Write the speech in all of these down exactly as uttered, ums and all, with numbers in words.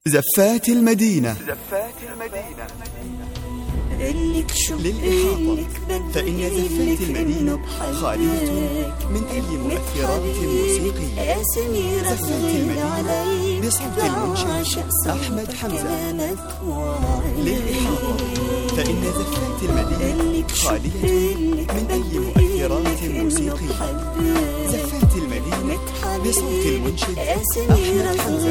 زفات المدينة. زفات المدينة للإحاطة، فإن زفات المدينة خالية من أي مؤثرات موسيقية. زفات المدينة بصوت المنشد أحمد حمزة. للإحاطة، فإن زفات المدينة خالية من أي مؤثرات موسيقية. زفات المدينة بصوت المنشد أحمد حمزة.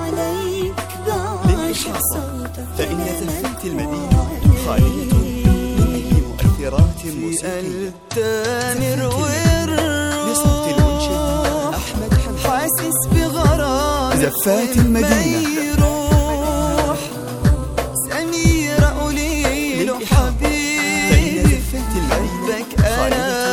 للإحاطة، فإن زفات المدينة خالية من أي مؤثرات موسيقية. بصوت المنشد أحمد حمزة. حاسس بغرام زفات المدينة. سميرة قولي له حبيبي، فإن زفات المدينة خالية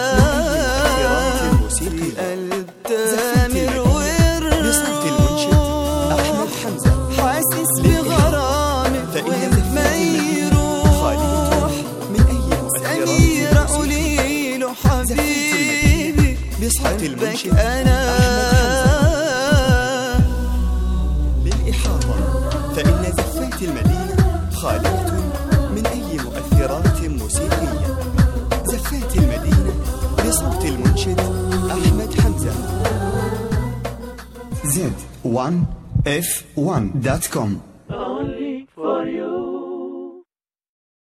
بصوت المنشد أحمد حمزة. حاسس بغرامك ما يروح من أي مؤثرات سميرة قولي له حبيبي بصوت المنشد أنا. للإحاطة، فإن زفات المدينة خالية من أي مؤثرات موسيقية. زفات المدينة بصوت المنشد أحمد حمزة. زد وان اف وان دوت كوم.